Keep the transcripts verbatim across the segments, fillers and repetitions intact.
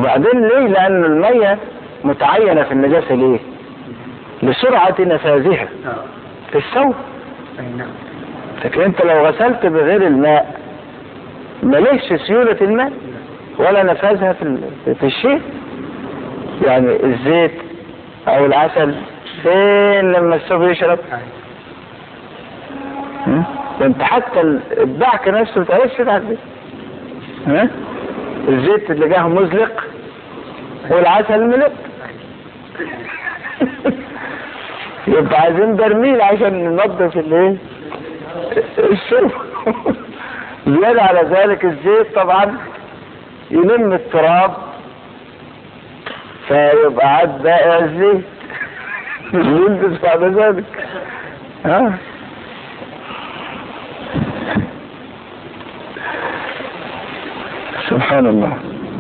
وبعدين ليه؟ لأن المية متعينة في النجاسة ليه؟ لسرعة نفاذها في الثوب. لكن انت لو غسلت بغير الماء مليش سيولة الماء ولا نفاذها في, في الشيء. يعني الزيت او العسل فين لما الثوب يشرب؟ انت حتى الدعك نفسه متعرفش تدعك بيه. ها؟ الزيت اللي جاه مزلق والعسل ملق. يبقى عايزين برميل عشان ننظف الايه؟ الشرب. زيادة على ذلك الزيت طبعا يلم التراب فيبقى عاد بائع الزيت يلبس بعد ذلك. ها؟ سبحان الله.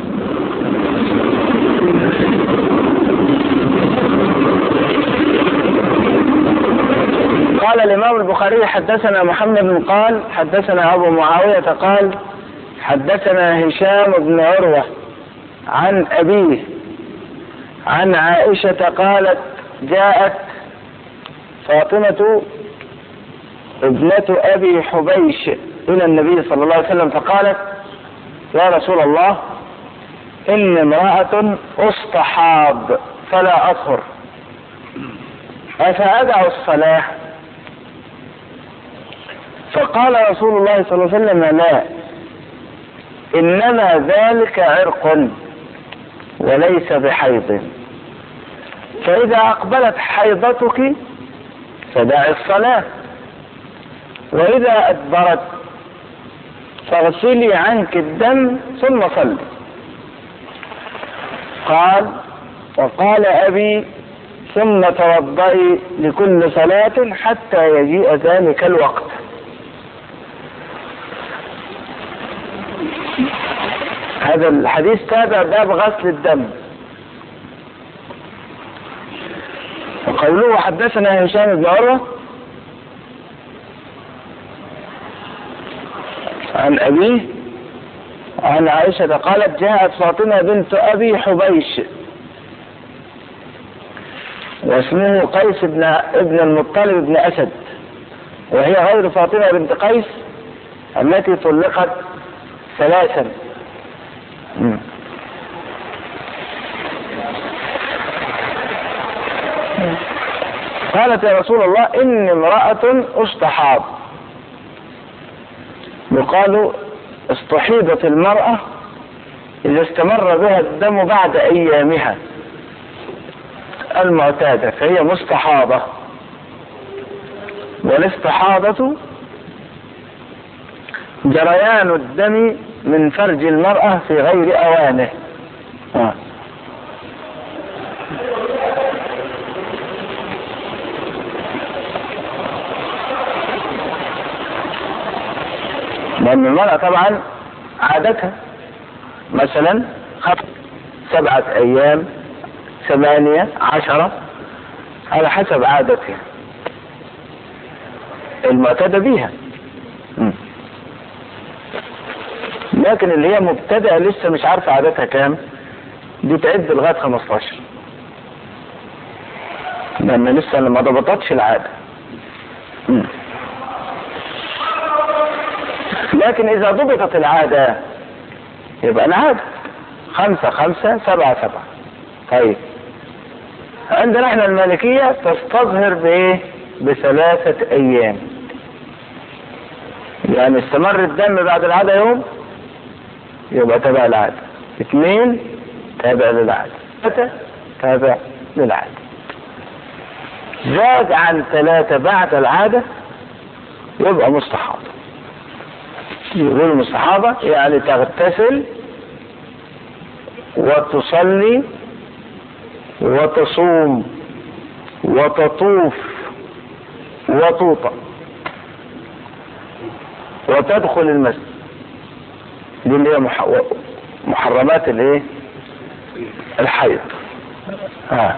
قال الإمام البخاري حدثنا محمد قال حدثنا أبو معاوية قال حدثنا هشام بن عروة عن أبيه عن عائشة قالت جاءت فاطمة ابنة أبي حبيش إلى النبي صلى الله عليه وسلم فقالت يا رسول الله إن امرأة أستحاض فلا أطهر أفأدع الصلاة؟ فقال رسول الله صلى الله عليه وسلم لا، إنما ذلك عرق وليس بحيض، فإذا أقبلت حيضتك فدعي الصلاة، وإذا أدبرت فاغسلي عنك الدم ثم صلي. قال وقال أبي ثم توضئي لكل صلاة حتى يجيء ذلك الوقت. هذا الحديث تابع باب غسل الدم. وقوله حدثنا هشام بن عروة عن أبيه عن عائشة قالت جاءت فاطمة بنت أبي حبيش واسمه قيس بن ابن المطلب بن أسد، وهي غير فاطمة بنت قيس التي طلقت ثلاثا. قالت يا رسول الله إن امرأة استحاض. يقال استحيضت المرأة إذا استمر بها الدم بعد أيامها المعتادة فهي مستحاضة. والاستحاضة جريان الدم من فرج المرأة في غير أوانه. آه. لأن المرأة طبعا عادتها مثلا سبعة أيام ثمانية عشرة على حسب عادتها المعتادة بيها. م. لكن اللي هي مبتدئة لسه مش عارفة عادتها كام دي تعد لغاية خمستاشر لأن لسه ما ضبطتش العادة. م. لكن إذا ضبطت العادة يبقى العادة خمسة خمسة سبعة سبعة. طيب عندنا احنا المالكية تستظهر بايه؟ بثلاثة ايام. يعني استمر الدم بعد العادة يوم يبقى تابع العادة، اثنين تابع للعادة، ثلاثة تابع للعادة. زاد عن ثلاثة بعد العادة يبقى مستحاضة. يقول مستحاضة يعني تغتسل وتصلي وتصوم وتطوف وتوطأ وتدخل المسجد. دي اللي هي محرمات الايه؟ الحيض. آه.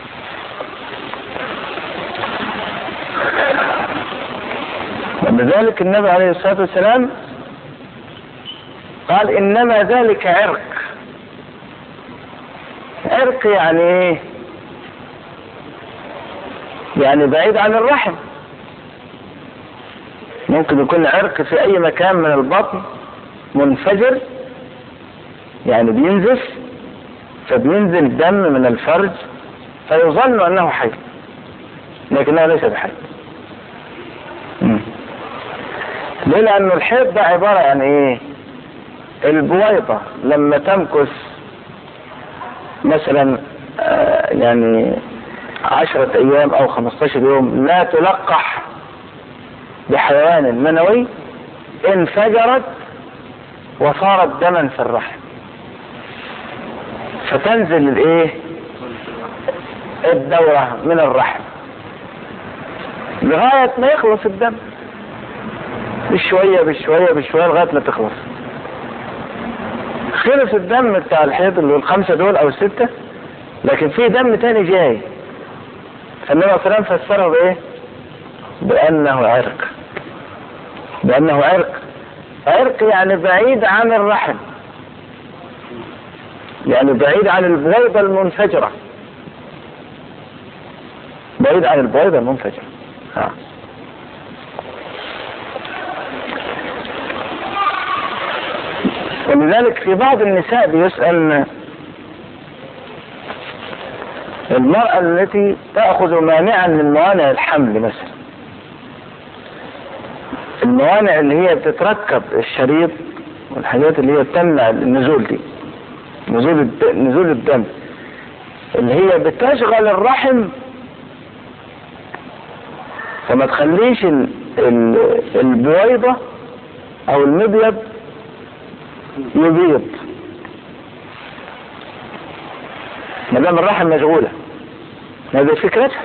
وبذلك النبي عليه الصلاة والسلام قال إنما ذلك عرق عرق يعني ايه؟ يعني بعيد عن الرحم. ممكن يكون عرق في اي مكان من البطن منفجر، يعني بينزف، فبينزل دم من الفرج فيظن انه حي، لكنه ليس بحي. ليه؟ لأن الحيض ده عبارة عن ايه؟ البويضة لما تمكث مثلا آه يعني عشرة ايام او خمستاشر يوم لا تلقح بحيوان منوي، انفجرت وصارت دما في الرحم، فتنزل الايه؟ الدورة من الرحم لغاية ما يخلص الدم، بشوية بشوية بشوية لغاية ما تخلص. خلص الدم بتاع الحيض اللي هو الخمسة دول او الستة، لكن في دم تاني جاي، فالنبي صلى الله عليه وسلم فسره بايه؟ بانه عرق. بانه عرق عرق يعني بعيد عن الرحم، يعني بعيد عن البويضة المنفجرة، بعيد عن البويضة المنفجرة. ها. ولذلك في بعض النساء بيسأل المرأة التي تأخذ مانعا من موانع الحمل مثلا، الموانع اللي هي بتتركب الشريط والحاجات اللي هي بتمنع النزول دي، نزول الدم، نزول الدم اللي هي بتشغل الرحم، فما تخليش ال ال البويضة او المبيض يبيض ما دام الرحم مشغولة. هذه فكرتها.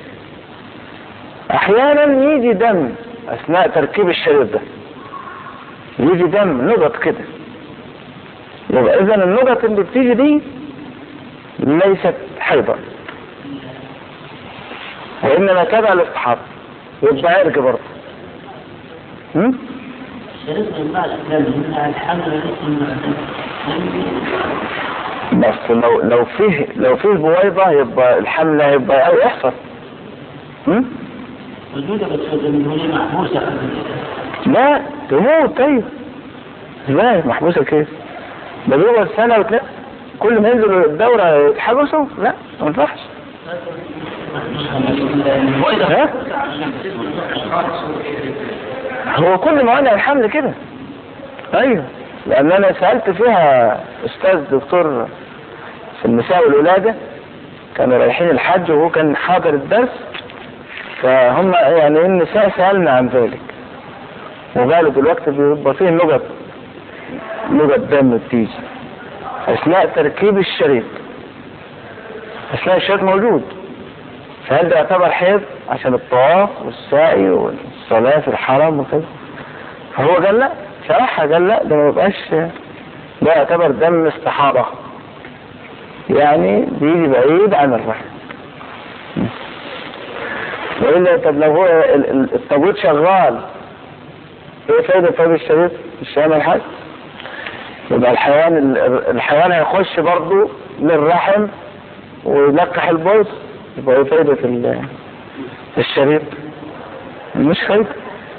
احيانا يجي دم اثناء تركيب الشريط ده، يجي دم نقط كده، يبقى اذا النقط اللي بتيجي دي ليست حيضة، وانما تبع الاصطحاب، يبقى عرق برضه. هم؟ بس لو لو فيه لو فيه بويضة يبقى الحمل هيبقى او يحصل. هم؟ لا تموت. طيب لا محبوسة كيف؟ ده بيقعد سنة وثلاثة كل ما ينزل الدورة يتحبسوا؟ لا ما ينفعش. هو كل موانع الحمل كده. ايوه، لان انا سألت فيها استاذ دكتور في النساء والولادة، كانوا رايحين الحج وهو كان حاضر الدرس، فهم يعني النساء سألنا عن ذلك، وقالوا دلوقتي بيبقى فيه نقط نقط دم بتيجي اثناء تركيب الشريط، اثناء الشريط موجود، فهل ده يعتبر حيض عشان الطواف والسعي والصلاة في الحرم وكذا؟ فهو قال لا، شرحها قال لا، ده ما يبقاش، ده يعتبر دم استحاضة، يعني بيجي بعيد عن الرحم. وإلا طب لو هو التبويض شغال، ايه فايدة طيب الشريط؟ مش هيعمل حاجة. يبقى الحيوان الحيوان هيخش برضه للرحم ويلقح البويض، يبقى ايه فايدة الشريط؟ مش فايدة.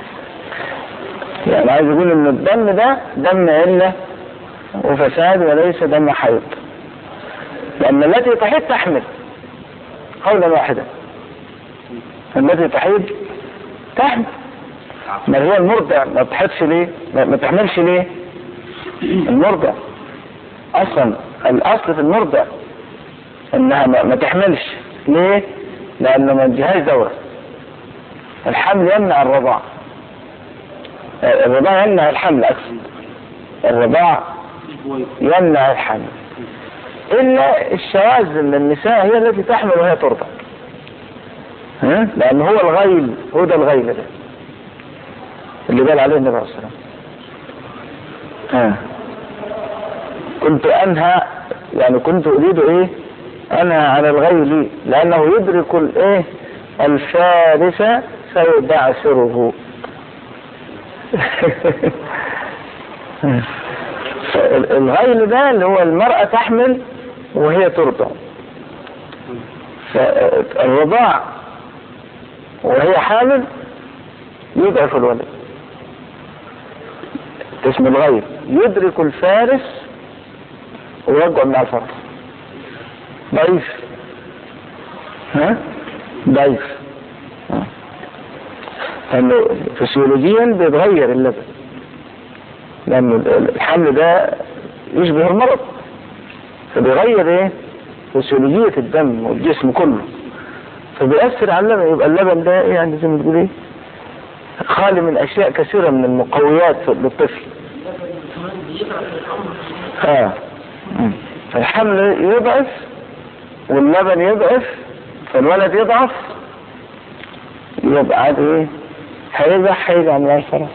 يعني عايز يقول ان الدم ده دم علة وفساد وليس دم حيض، لأن التي تحيض تحمل قولا واحدا، التي تحيض تحمل. ما هي المرضع ما بتحيضش ليه؟ ما تحملش ليه؟ المرضع اصلا الاصل في المرضع انها ما تحملش ليه؟ لانه ما تجيهاش دورة. الحمل يمنع الرضاع، الرضاع يمنع الحمل، اقصد الرضاع يمنع الحمل، الا الشواذ من النساء هي التي تحمل وهي ترضع، ها؟ لان هو الغيل، هو ده الغيل ده اللي قال عليه النبي صلى الله عليه وسلم. ها كنت انهى، يعني كنت اريد ايه؟ انهى عن الغيل، لانه يدرك الايه؟ الفارس فيبعثره. الغيل ده اللي هو المرأة تحمل وهي ترضع، فالرضاع وهي حامل يضعف الولد. اسم الغيب يدرك الفارس ويقعد مع الفرس. ضعيف. ها ضعيف. لأنه فسيولوجيا بيتغير اللبن، لأن الحمل ده يشبه المرض، فبيغير ايه فسيولوجية الدم والجسم كله، فبيأثر على اللبن. يبقى اللبن ده يعني زي ما تقول ايه خالي من اشياء كثيرة من المقويات للطفل. اه فالحمل يضعف واللبن يضعف فالولد يضعف، يبقى عاد ايه هيرجع هيرجع من الفرس.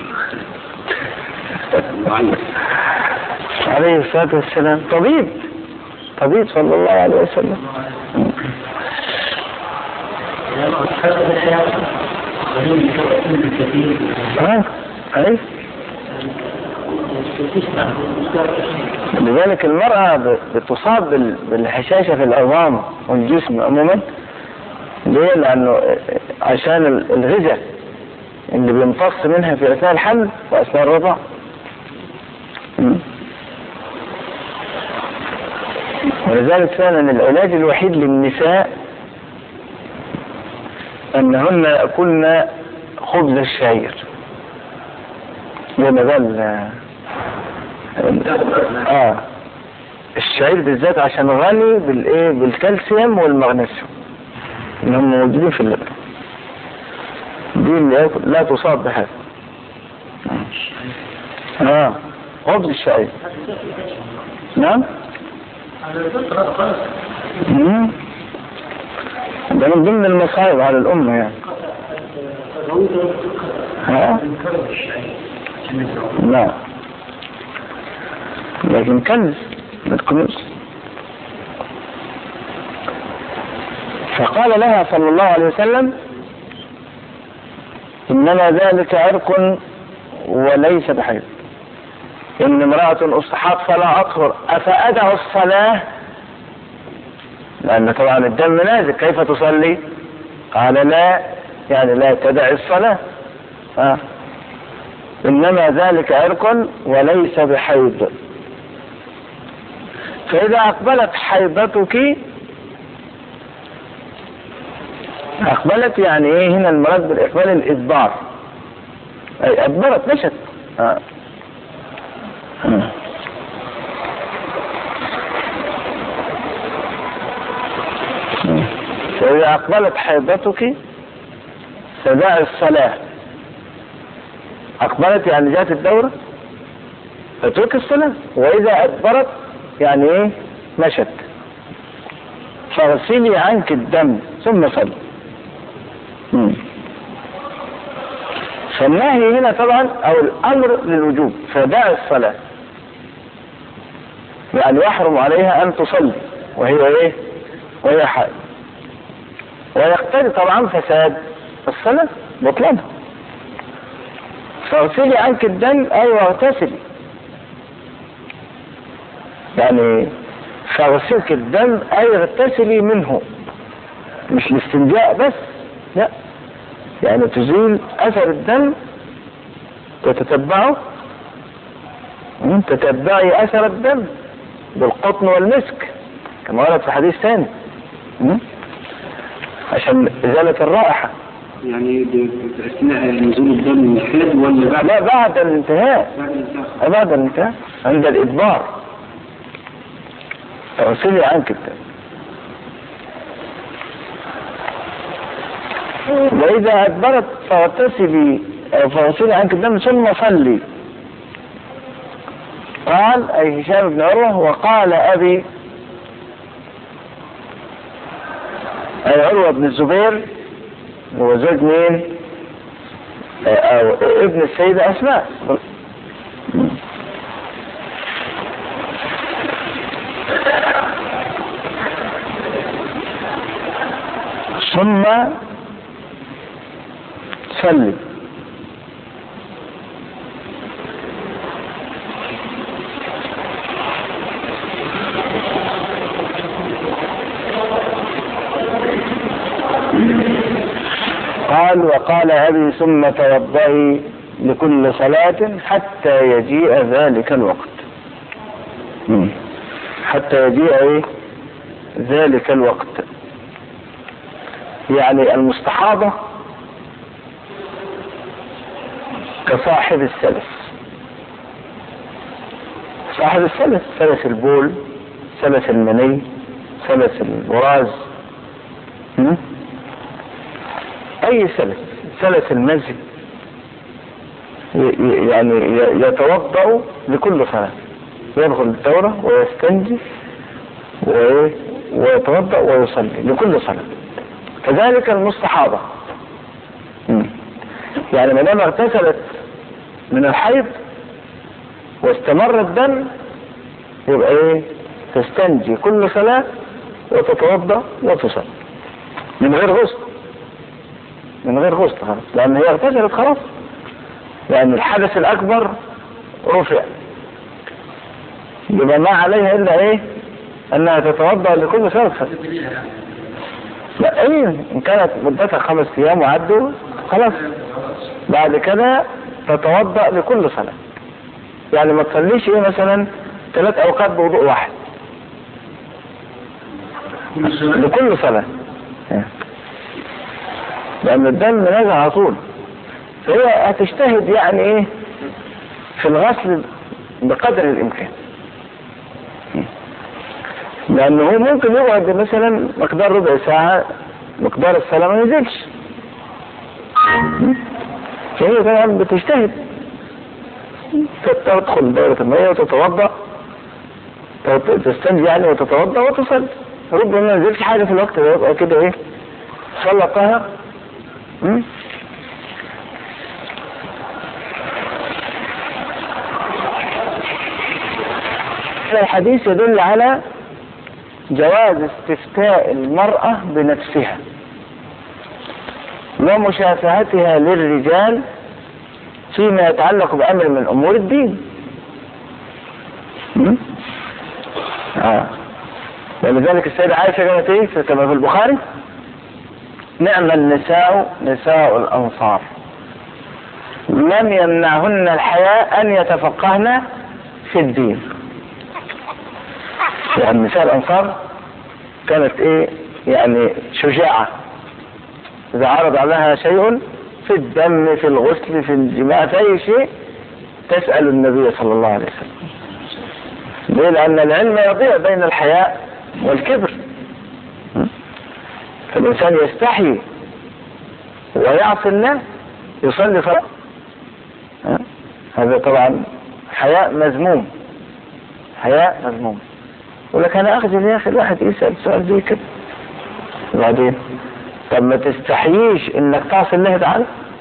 عليه الصلاة والسلام طبيب طبيب صلى الله عليه وسلم. ها ايه لذلك المرأة بتصاب بالهشاشة في العظام والجسم عموما. ليه؟ لأنه عشان الغذاء اللي بيمتص منها في أثناء الحمل وأثناء الرضاعة. ولذلك فعلا العلاج الوحيد للنساء أنهن يأكلن خبز الشعير. لما قال آه الشعير بالذات عشان غني بالايه بالكالسيوم والمغنيسيوم اللي هم موجودين في اللبن، دي اللي لا تصاب بهذا. اه خبز الشعير. نعم امم ده من ضمن المصايب على الأمة يعني. ها لا لكن كنز بالكنوز. فقال لها صلى الله عليه وسلم إنما ذلك عرق وليس بحيض، إن امرأة أصحت فلا أطهر أفأدع الصلاة، لأن طبعا الدم نازل كيف تصلي؟ قال لا يعني لا تدع الصلاة. آه. إنما ذلك عرق وليس بحيض، فإذا أقبلت حيضتك، أقبلت يعني إيه هنا المراد بالإقبال الإدبار، أي أدبرت مشت. آه. آه. فإذا أقبلت حيضتك فدع الصلاة. أقبلت يعني جاءت الدورة فترك الصلاة، وإذا أدبرت يعني إيه مشت فاغسلي عنك الدم ثم صلي. فالنهي هنا طبعا أو الأمر للوجوب، فدع الصلاة يعني يحرم عليها أن تصلي وهي إيه وهي حائض، ويقتضي طبعا فساد الصلاة بطلانها. فاغسلي عنك الدم أي واغتسلي، يعني فاغسلك الدم أي اغتسلي منه، مش الاستنجاء بس، لا يعني تزيل أثر الدم، تتتبعه، تتبعي أثر الدم بالقطن والمسك كما ورد في حديث ثاني عشان إزالة الرائحة. يعني أثناء نزول الدم من الحيض ولا بعد؟ لا بعد الانتهاء. بعد الانتهاء عند الإدبار اغسلي عنك الدم. وإذا أدبرت فاغتسلي فاغسلي عنك الدم ثم صلي. قال أي هشام بن عروة وقال أبي أي عروة بن الزبير هو زوج مين أو ابن السيدة أسماء. ثم صلي. قال وقال أبي ثم توضئي لكل صلاة حتى يجيء ذلك الوقت. مم. حتى يجيء ايه ذلك الوقت. يعني المستحاضة كصاحب السلس، صاحب السلس، سلس البول، سلس المني، سلس البراز، اي سلس، سلس المزي، يعني يتوضأ لكل صلاة، يدخل الدورة ويستنجي ويتوضأ ويصلي لكل صلاة. كذلك المستحاضة، يعني ما دام اغتسلت من الحيض واستمر الدم يبقى ايه تستنجي كل صلاة وتتوضأ وتصلي من غير غسل، من غير غسل خلاص، لان هي اغتسلت خلاص، لان الحدث الاكبر رفع، يبقى ما عليها الا ايه انها تتوضأ لكل صلاة. لا ايه ان كانت مدتها خمس ايام وعدوا خلاص، بعد كده تتوضأ لكل صلاة. يعني ما تصليش ايه مثلا ثلاث اوقات بوضوء واحد لكل صلاة، لان الدم نازل على طول، فهي هتجتهد يعني ايه في الغسل بقدر الامكان، لانه هو ممكن يقعد مثلا مقدار ربع ساعة مقدار الصلاة ما ينزلش، فهي طبعا بتجتهد تدخل دورة المياه وتتوضأ، تستنجي يعني وتتوضأ وتصلي، ربما ما ينزلش حاجة في الوقت ده، يبقى كده ايه صلى طاهر. الحديث يدل على جواز استفتاء المرأة بنفسها ومشافهتها للرجال فيما يتعلق بأمر من أمور الدين. آه. ولذلك السيدة عائشة قالت ايه كما في البخاري: نعم النساء نساء الأنصار لم يمنعهن الحياء أن يتفقهن في الدين. يعني نساء الأنصار كانت ايه يعني شجاعة، إذا عرض عليها شيء في الدم في الغسل في الجماع في أي شيء تسأل النبي صلى الله عليه وسلم. ليه؟ لأن العلم يضيع بين الحياء والكبر، فالإنسان يستحي ويعصي الله يصلي فرق، هذا طبعا حياء مذموم، حياء مذموم. ولك أنا أخجل يا أخي الواحد يسأل سؤال زي كده، وبعدين طب ما تستحييش إنك تعصي الله تعالى؟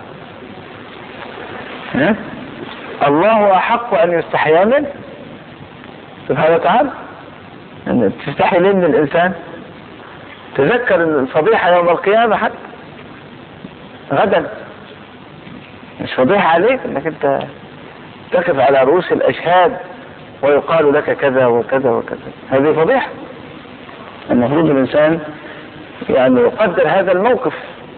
ها؟ الله أحق أن يستحيا منه سبحانه وتعالى. أن تستحي ليه من الإنسان؟ تذكر الفضيحة يوم القيامة حتى غدا، مش فضيحة عليك انك انت تقف على رؤوس الاشهاد ويقال لك كذا وكذا وكذا، هذه فضيحة. المفروض الانسان يعني يقدر هذا الموقف.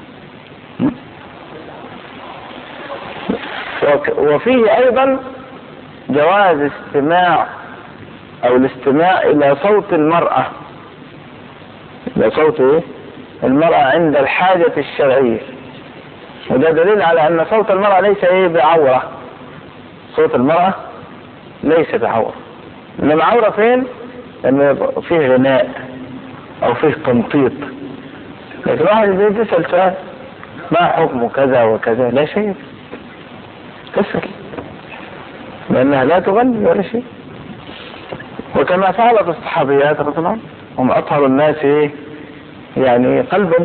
وفيه ايضا جواز استماع او الاستماع الى صوت المرأة، الى صوت ايه المرأة عند الحاجة الشرعية، وده دليل على ان صوت المرأة ليس ايه بعورة. صوت المرأة ليس بعورة، انما عورة فين؟ لما فيه غناء او فيه تنطيط. لكن واحد زي تسأل سؤال ما حكم كذا وكذا، لا شيء، تسأل لانها لا تغني ولا شيء. وكما فعلت الصحابيات رضي الله عنهم، هم اطهر الناس ايه يعني قلبا.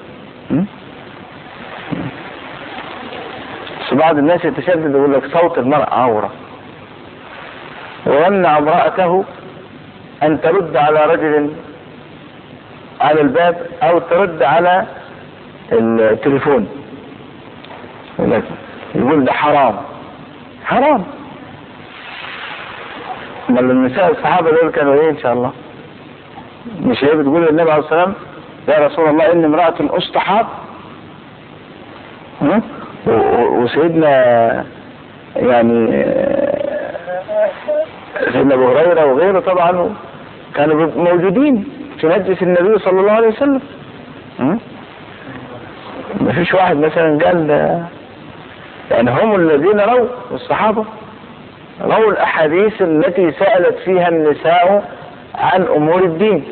بعض الناس يتشدد يقول لك صوت المرأة عورة، ويمنع امرأته ان ترد على رجل على الباب او ترد على التليفون، يقول ده حرام حرام. ما النساء الصحابة دول كانوا ايه ان شاء الله؟ مش هي بتقول للنبي عليه الصلاة والسلام: يا رسول الله ان امرأة استحاض وسيدنا يعني سيدنا ابو هريره وغيره طبعا كانوا موجودين في مجلس النبي صلى الله عليه وسلم. ما فيش واحد مثلا قال يعني هم الذين رووا الصحابه رووا الاحاديث التي سألت فيها النساء عن امور الدين.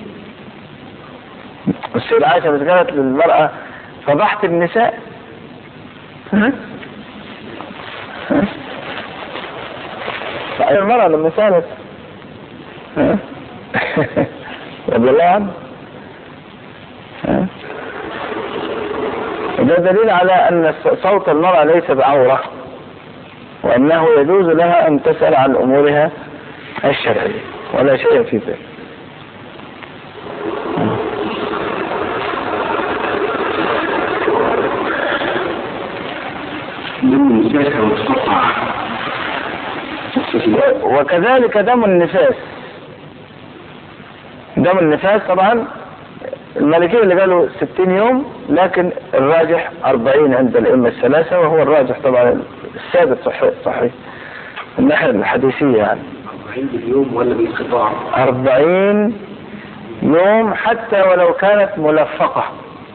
السيدة عائشة قالت للمرأة فضحت النساء. ها ها المرأة لما سألت ها رضي الله عنه ده دليل على أن صوت المرأة ليس بعورة وأنه يجوز لها أن تسأل عن أمورها الشرعية ولا شيء في ذلك. وكذلك دم النفاس. دم النفاس طبعا المالكية اللي قالوا ستين يوم لكن الراجح أربعين عند الأئمة الثلاثة وهو الراجح طبعا الثابت صحيح صحيح من الناحية الحديثية يعني. أربعين باليوم ولا بالقطاع؟ أربعين يوم حتى ولو كانت ملفقة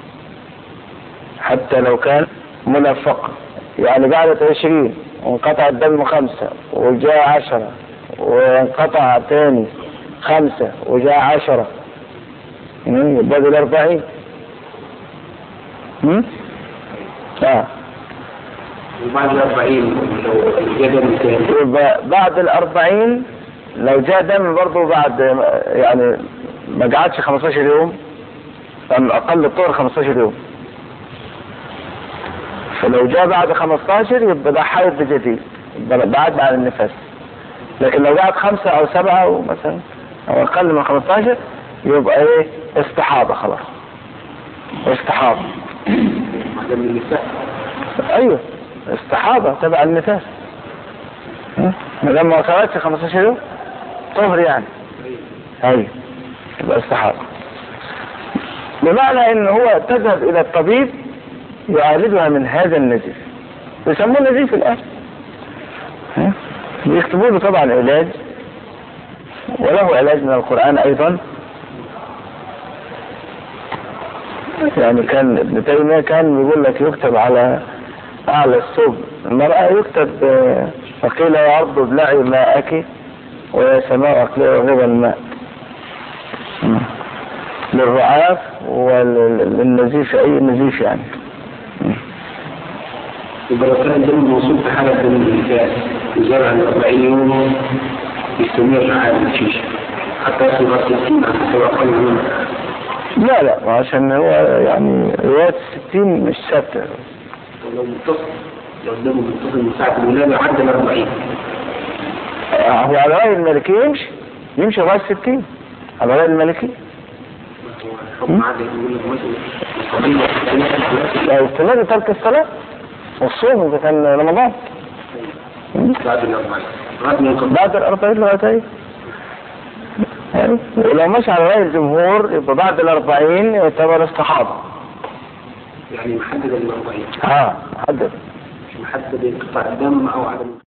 حتى لو كانت ملفقة يعني قعدت عشرين وانقطع الدم خمسة وجاء عشرة وانقطع تاني خمسة وجاء عشرة يبقى الأربعين. اه وبعد الأربعين لو جاء دم تاني يبقى بعد الأربعين لو جاء دم برضه بعد يعني ما قعدش خمستاشر يوم لأن أقل الطهر خمستاشر يوم فلو جاء بعد خمستاشر يبقى ده حيض جديد يبقى بعد عن النفاس. لكن لو قعد خمسة أو سبعة مثلا أو أقل من خمستاشر يبقى إيه استحاضة خلاص استحاضة. أيوه استحاضة تبع النفاس لما وصلتش خمستاشر يوم طهر يعني. أيوه يبقى استحاضة بمعنى إن هو تذهب إلى الطبيب يعالجها من هذا النزيف يسموه نزيف الآن بيكتبوا له طبعا علاج وله علاج من القرآن أيضا. يعني كان ابن تيمية كان بيقول لك يكتب على أعلى الثوب المرأة يكتب فقيل يا أرض ابلعي ماءك ويا سماء أقلعي غضا الماء للرعاف وللنزيف أي نزيف يعني. يبقى لو كان الدم موصول في حالة دم النفاس وزرع الأربعين يوم يستمر على الشيشة حتى يصل الستين حتى أقل منه. لا لا عشان هو يعني رواية الستين مش ثابتة. لو متصل لو الدم متصل من ساعة الولادة عدى الأربعين هو على رأي المالكي يمشي يمشي لغاية الستين على رأي المالكي. الحكم عادي يقول لك مثلا لو استمر ترك الصلاة والصوم إذا كان رمضان بعد الأربعين بعد الأربعين لغاية يعني لو مشي على رأي الجمهور يبقى بعد الأربعين يعتبر استحاضة يعني محدد الأربعين اه محدد مش محدد انقطاع الدم أو عدم